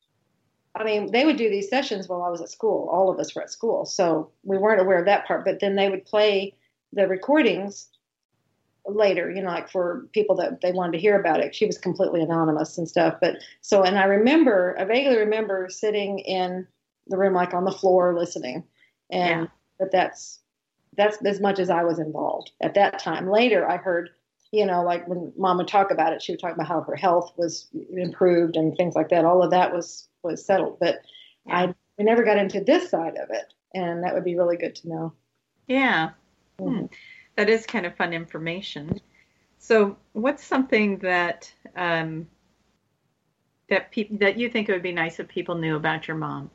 I mean, they would do these sessions while I was at school. All of us were at school. So we weren't aware of that part. But then they would play the recordings later, you know, like for people that they wanted to hear about it. She was completely anonymous and stuff. But so, and I remember, I vaguely remember sitting in the room, like on the floor listening. And yeah. but that's, That's as much as I was involved at that time. Later, I heard, you know, like when Mom would talk about it, she would talk about how her health was improved and things like that. All of that was, was settled. But yeah. I, I never got into this side of it. And that would be really good to know. Yeah. Mm-hmm. Hmm. That is kind of fun information. So what's something that um, that, pe- that you think it would be nice if people knew about your mom?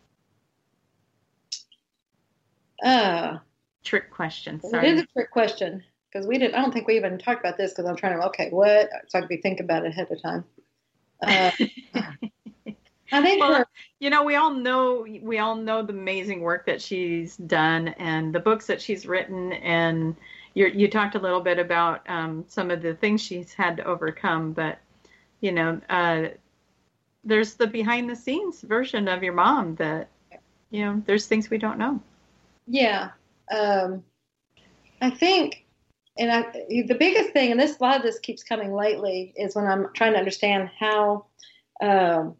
Uh Trick question. Sorry. It is a trick question because we didn't. I don't think we even talked about this because I'm trying to. Okay, what? So I could be thinking about it ahead of time. Uh, I think. Well, her, you know, we all know we all know the amazing work that she's done and the books that she's written, and you you talked a little bit about um, some of the things she's had to overcome, but you know, uh, there's the behind the scenes version of your mom that you know. There's things we don't know. Yeah. Um, I think, and I, the biggest thing, and this, a lot of this keeps coming lately, is when I'm trying to understand how, um,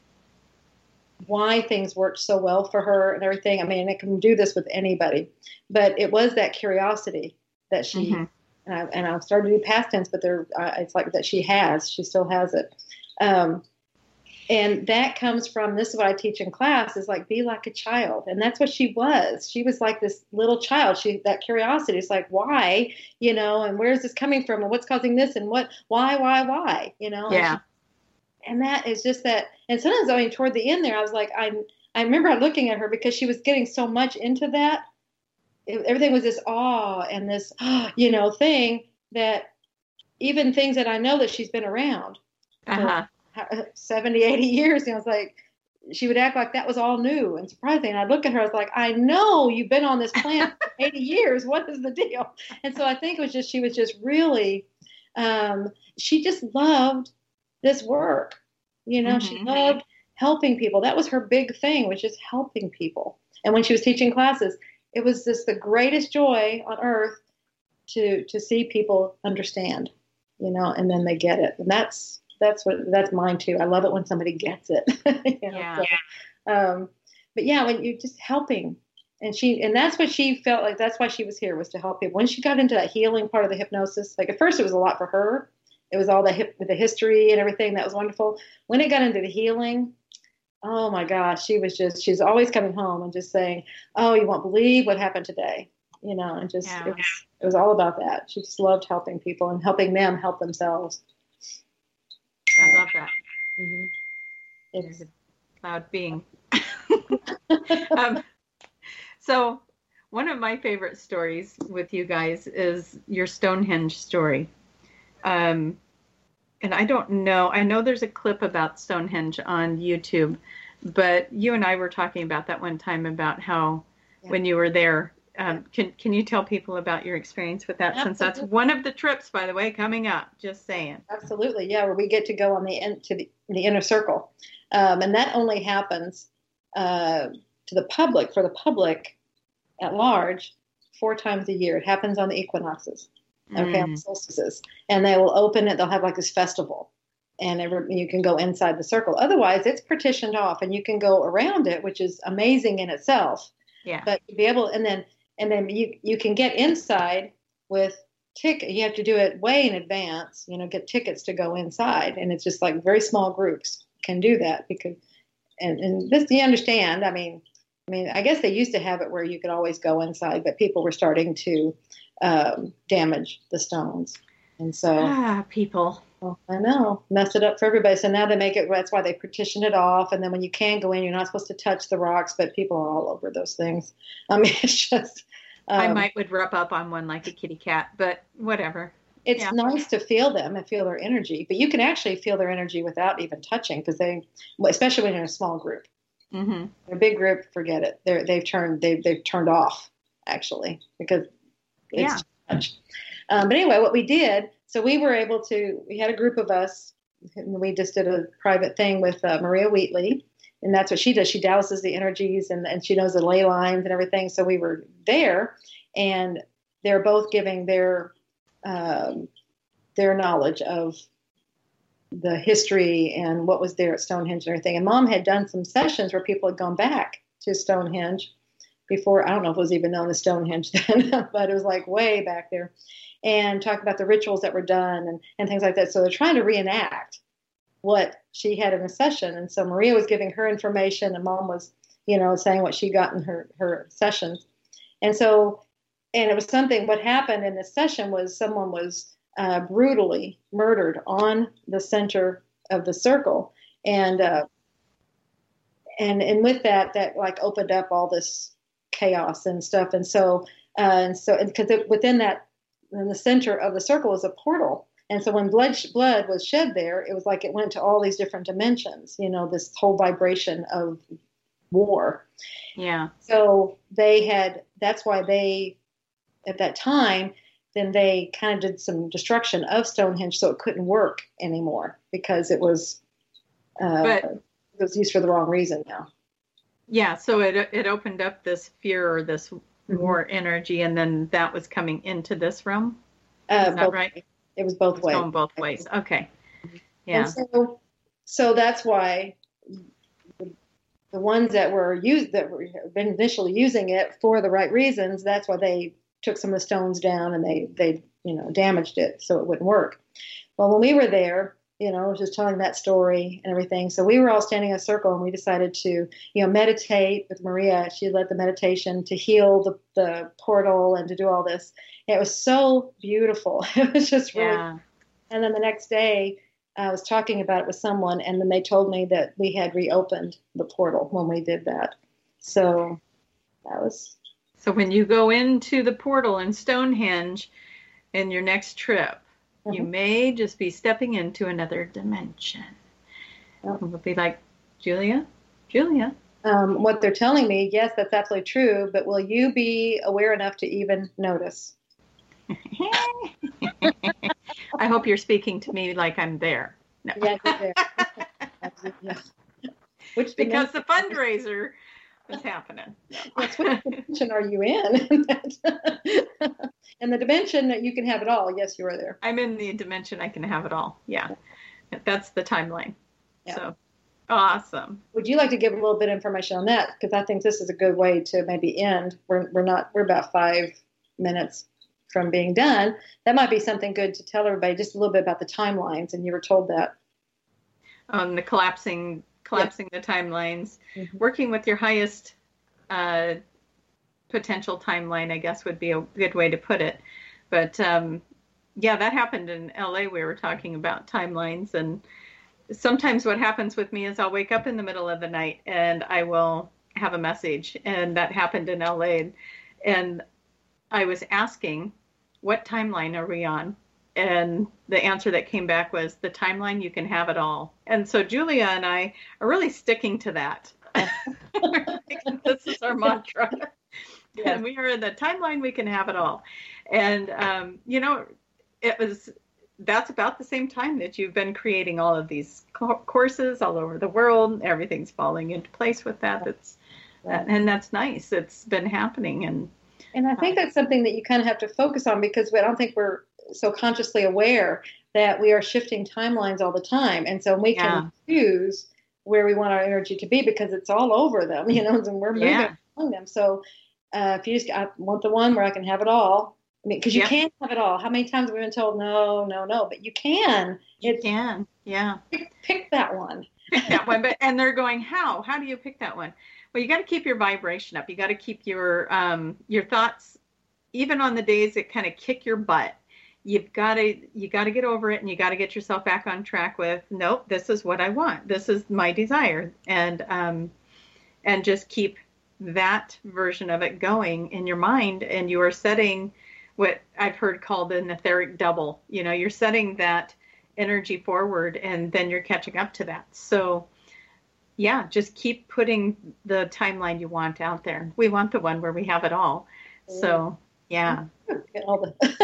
why things worked so well for her and everything. I mean, it can do this with anybody, but it was that curiosity that she, mm-hmm. and, I, and I've started to do past tense, but there, uh, it's like that she has, she still has it. Um, And that comes from, this is what I teach in class, is like, be like a child. And that's what she was. She was like this little child. She, that curiosity is like, why, you know, and where is this coming from? And what's causing this? And what, why, why, why, you know? Yeah. And, she, and that is just that. And sometimes, I mean, toward the end there, I was like, I, I remember looking at her because she was getting so much into that. It, everything was this awe and this, you know, thing that even things that I know that she's been around. Uh-huh. seventy, eighty years. And I was like, she would act like that was all new and surprising. And I'd look at her, I was like, I know you've been on this planet for eighty years. What is the deal? And so I think it was just, she was just really, um, she just loved this work. You know, mm-hmm. She loved helping people. That was her big thing, was just helping people. And when she was teaching classes, it was just the greatest joy on earth to, to see people understand, you know, and then they get it. And that's, That's what, that's mine too. I love it when somebody gets it. you know? Yeah. So, um, but yeah, when you're just helping, and she, and that's what she felt like. That's why she was here, was to help people. When she got into that healing part of the hypnosis, like at first it was a lot for her. It was all the hip, the history and everything. That was wonderful. When it got into the healing, oh my gosh, she was just, she's always coming home and just saying, oh, you won't believe what happened today. You know, and just, yeah. it, was, it was all about that. She just loved helping people and helping them help themselves. I love that. Mm-hmm. It's a loud being. um, so one of my favorite stories with you guys is your Stonehenge story. Um, and I don't know, I know there's a clip about Stonehenge on YouTube, but you and I were talking about that one time about how yeah. when you were there, um, can can you tell people about your experience with that? Absolutely. Since that's one of the trips, by the way, coming up, just saying. Absolutely. Yeah. Where we get to go on the in, to the, the inner circle. Um, and that only happens uh, to the public, for the public at large, four times a year. It happens on the equinoxes, okay, mm. on the solstices. And they will open it. They'll have like this festival, and every, you can go inside the circle. Otherwise, it's partitioned off, and you can go around it, which is amazing in itself. Yeah. But to be able, and then and then you you can get inside with ticket. You have to do it way in advance. You know, get tickets to go inside, and it's just like very small groups can do that because, and and this you understand. I mean, I mean, I guess they used to have it where you could always go inside, but people were starting to um, damage the stones, and so ah, people. Well, I know, messed it up for everybody. So now they make it. That's why they partition it off, and then when you can go in, you're not supposed to touch the rocks, but people are all over those things. I mean, it's just. Um, I might would rub up on one like a kitty cat, but whatever. It's yeah. nice to feel them and feel their energy, but you can actually feel their energy without even touching, because they, especially when you're in a small group. Mm-hmm. In a big group, forget it. They're, they've turned they've they've turned off actually, because it's yeah. too much. Um, but anyway, what we did, so we were able to. We had a group of us, and we just did a private thing with uh, Maria Wheatley, and that's what she does. She douses the energies, and and she knows the ley lines and everything. So we were there, and they're both giving their um, their knowledge of the history and what was there at Stonehenge and everything. And Mom had done some sessions where people had gone back to Stonehenge before. I don't know if it was even known as Stonehenge then, but it was like way back there, and talk about the rituals that were done and, and things like that. So they're trying to reenact what she had in the session. And so Maria was giving her information, and Mom was, you know, saying what she got in her, her sessions. And so, and it was something, what happened in this session was someone was uh, brutally murdered on the center of the circle. And, uh, and, and with that, that like opened up all this chaos and stuff. And so, uh, and so, because within that, in the center of the circle was a portal. And so when blood blood was shed there, it was like it went to all these different dimensions, you know, this whole vibration of war. Yeah. So they had, that's why they, at that time, then they kind of did some destruction of Stonehenge so it couldn't work anymore, because it was, uh, but, it was used for the wrong reason now. Yeah. So it, it opened up this fear or this mm-hmm. war energy, and then that was coming into this realm. Uh, Is that right? It was both it was ways. Going both ways. Okay. Yeah. And so, so that's why the ones that were used, that were initially using it for the right reasons, that's why they took some of the stones down and they, they, you know, damaged it so it wouldn't work. Well, when we were there, you know, I was just telling that story and everything. So we were all standing in a circle, and we decided to, you know, meditate with Maria. She led the meditation to heal the, the portal and to do all this. And it was so beautiful. It was just really, yeah. And then the next day I was talking about it with someone, and then they told me that we had reopened the portal when we did that. So that was. So when you go into the portal in Stonehenge in your next trip, mm-hmm. you may just be stepping into another dimension. Yep. It would be like, Julia, Julia. Um, what they're telling me, yes, that's absolutely true. But will you be aware enough to even notice? I hope you're speaking to me like I'm there. No. Yeah, you're there. Yeah. Which because the fundraiser is happening. Yes, which dimension are you in? And the dimension that you can have it all. Yes, you are there. I'm in the dimension I can have it all. Yeah. That's the timeline. Yeah. So Awesome. Would you like to give a little bit of information on that? Because I think this is a good way to maybe end. We're, we're not, we're about five minutes from being done. That might be something good to tell everybody, just a little bit about the timelines. And you were told that. Um, the collapsing, collapsing yeah. the timelines, mm-hmm. working with your highest uh, potential timeline, I guess would be a good way to put it. But um, yeah, that happened in L A. We were talking about timelines, and sometimes what happens with me is I'll wake up in the middle of the night and I will have a message, and that happened in L A. And I was asking, what timeline are we on? And the answer that came back was, the timeline you can have it all. And so Julia and I are really sticking to that. This is our mantra. Yes. And we are in the timeline we can have it all. And, um, you know, it was, that's about the same time that you've been creating all of these co- courses all over the world. Everything's falling into place with that. That's, right. And that's nice. It's been happening. And and I think that's something that you kind of have to focus on, because I don't think we're so consciously aware that we are shifting timelines all the time. And so we can yeah. choose where we want our energy to be, because it's all over them, you know, and we're moving yeah. among them. So uh, if you just, I want the one where I can have it all. I mean, because you yep. can't have it all. How many times have we been told, no, no, no, but you can. You it's, can, yeah. Pick, pick that one. Pick that one. But and they're going, how? How do you pick that one? Well, you got to keep your vibration up. You got to keep your um, your thoughts, even on the days that kind of kick your butt. You've got to you got to get over it, and you got to get yourself back on track with, nope, this is what I want. This is my desire, and um, and just keep that version of it going in your mind, and you are setting what I've heard called an etheric double. You know, you're setting that energy forward, and then you're catching up to that. So yeah, just keep putting the timeline you want out there. We want the one where we have it all. So yeah. All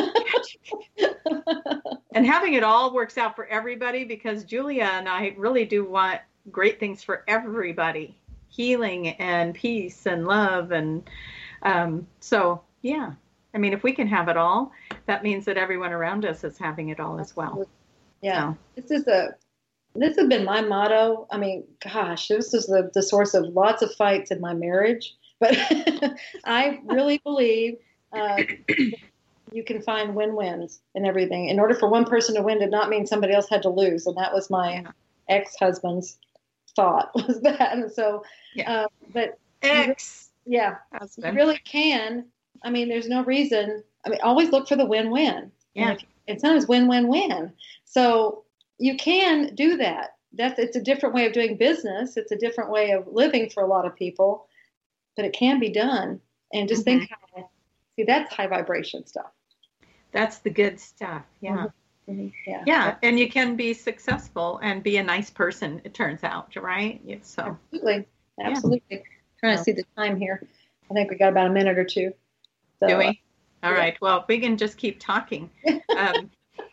the and having it all works out for everybody, because Julia and I really do want great things for everybody. Healing and peace and love. And um, so, yeah. I mean, if we can have it all, that means that everyone around us is having it all as well. Yeah. So. This is a, this has been my motto. I mean, gosh, this is the, the source of lots of fights in my marriage. But I really believe uh, you can find win-wins in everything. In order for one person to win did not mean somebody else had to lose. And that was my ex-husband's thought, was that. And so, yeah. uh, but ex, you, yeah, you really can. I mean, there's no reason. I mean, always look for the win-win. Yeah. And, if, and sometimes win-win-win. So you can do that. That's, it's a different way of doing business. It's a different way of living for a lot of people, but it can be done. And just mm-hmm. think how, see, that's high vibration stuff. That's the good stuff. Yeah. Mm-hmm. Yeah. Yeah. And you can be successful and be a nice person, it turns out, right? So absolutely. Absolutely. Yeah. Trying to see the time here. I think we got about a minute or two. So, do we? All yeah. right. Well, we can just keep talking. Um,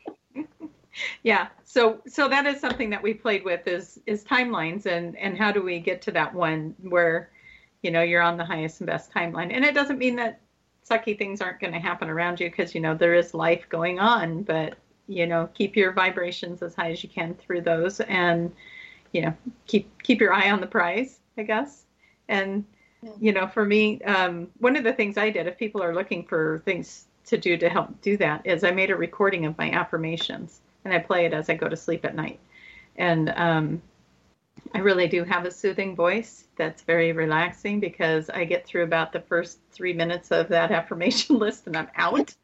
yeah. So, so that is something that we played with is, is timelines, and, and how do we get to that one where, you know, you're on the highest and best timeline. And it doesn't mean that sucky things aren't going to happen around you, because, you know, there is life going on, but, you know, keep your vibrations as high as you can through those, and, you know, keep, keep your eye on the prize, I guess. And, you know, for me, um, one of the things I did, if people are looking for things to do to help do that, is I made a recording of my affirmations, and I play it as I go to sleep at night. And um, I really do have a soothing voice that's very relaxing, because I get through about the first three minutes of that affirmation list and I'm out.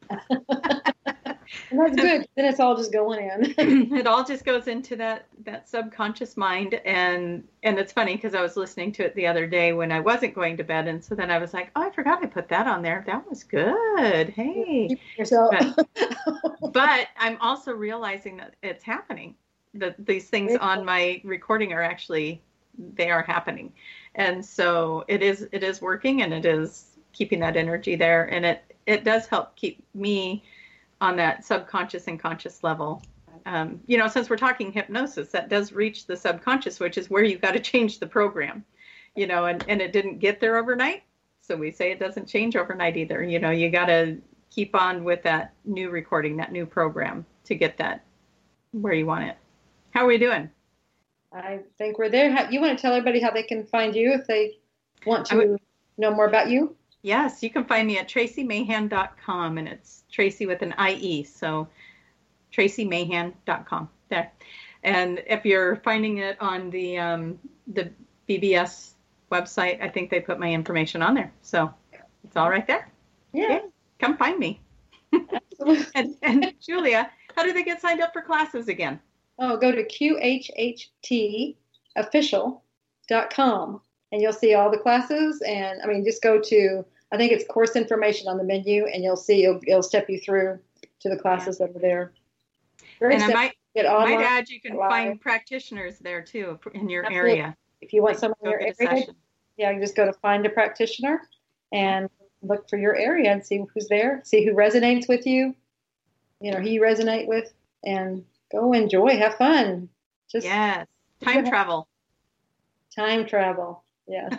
And that's good. Then it's all just going in. It all just goes into that, that subconscious mind. And, and it's funny, because I was listening to it the other day when I wasn't going to bed. And so then I was like, oh, I forgot I put that on there. That was good. Hey. Yourself. But, but I'm also realizing that it's happening. That these things on my recording are actually, they are happening. And so it is, it is working, and it is keeping that energy there. And it, it does help keep me on that subconscious and conscious level. Um, you know, since we're talking hypnosis, that does reach the subconscious, which is where you've got to change the program, you know, and, and it didn't get there overnight. So we say it doesn't change overnight either. You know, you got to keep on with that new recording, that new program, to get that where you want it. How are we doing? I think we're there. How, you want to tell everybody how they can find you if they want to would, know more about you? Yes, you can find me at tracy mahan dot com, and it's Tracy with an I E, so tracy mahan dot com there. And if you're finding it on the um, the B B S website, I think they put my information on there, so it's all right there. Yeah, yeah, come find me. and, and Julia, how do they get signed up for classes again? Oh, go to Q H H T official dot com. And you'll see all the classes. And I mean, just go to, I think it's course information on the menu, and you'll see, it'll, it'll step you through to the classes yeah. that are there. Very and I might, might add, you can live. find practitioners there too in your Absolutely. area. If you want like, someone in your area, yeah, you just go to find a practitioner and look for your area and see who's there, see who resonates with you, you know, who you resonate with, and go enjoy, have fun. Just yes, time travel. Time travel. Yeah.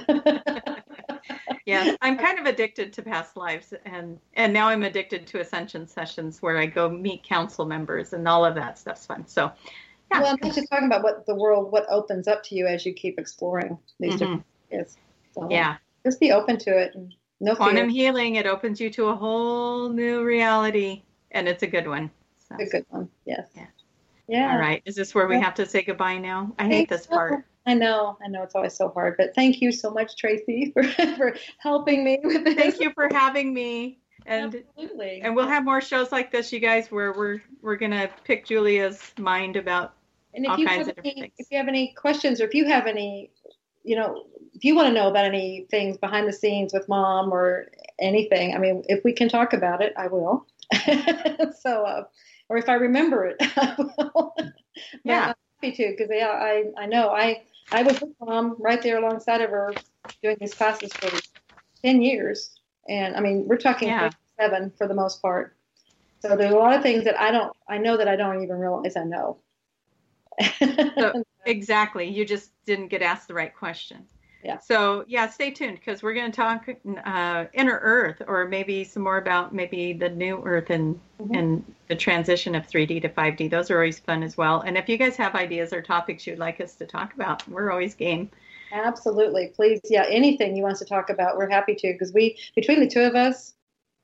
Yes, I'm kind of addicted to past lives, and and now I'm addicted to ascension sessions where I go meet council members, and all of that stuff's fun. So, yeah. Well, I'm just talking about what the world, what opens up to you as you keep exploring these mm-hmm. different areas. So, yeah. Just be open to it. And no Quantum fear. healing, it opens you to a whole new reality, and it's a good one. So. It's a good one. Yes. Yeah. Yeah. All right. Is this where we have to say goodbye now? I, I hate this so. part. I know, I know it's always so hard, but thank you so much, Tracy, for, for helping me with this. Thank you for having me. And Absolutely. And we'll have more shows like this, you guys, where we're we're gonna pick Julia's mind about and if all you kinds have of different any, things. If you have any questions, or if you have any, you know, if you want to know about any things behind the scenes with Mom or anything, I mean, if we can talk about it, I will. so, uh, or if I remember it, I will. Yeah. I'm happy to, because yeah, I I know I. I was with Mom right there alongside of her doing these classes for ten years. And I mean, we're talking yeah. seven for the most part. So there's a lot of things that I don't, I know that I don't even realize I know. So, exactly. You just didn't get asked the right question. Yeah. So yeah, stay tuned, because we're going to talk uh, inner Earth, or maybe some more about maybe the new Earth and mm-hmm. and the transition of three D to five D. Those are always fun as well. And if you guys have ideas or topics you'd like us to talk about, we're always game. Absolutely, please. Yeah, anything you want us to talk about, we're happy to, because we between the two of us,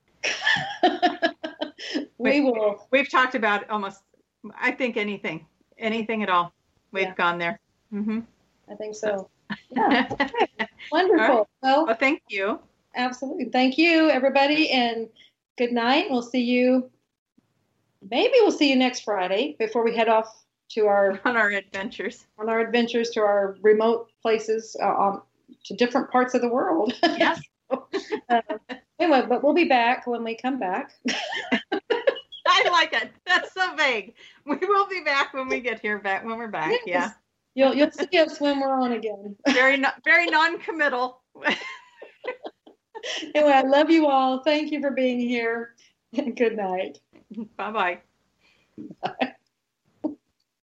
we will. We've talked about almost, I think anything, anything at all. We've yeah. gone there. Mm-hmm. I think so. Yeah. Okay. Wonderful. Right. Well, well, thank you. Absolutely. Thank you, everybody, and good night. We'll see you. Maybe we'll see you next Friday before we head off to our on our adventures. On our adventures to our remote places, uh, um, to different parts of the world. Yes. uh, anyway, but we'll be back when we come back. I like it. That's so vague. We will be back when we get here. Back when we're back. Yes. Yeah. You'll you'll see us when we're on again. Very no, very non-committal. Anyway, I love you all. Thank you for being here. Good night. Bye-bye. Bye.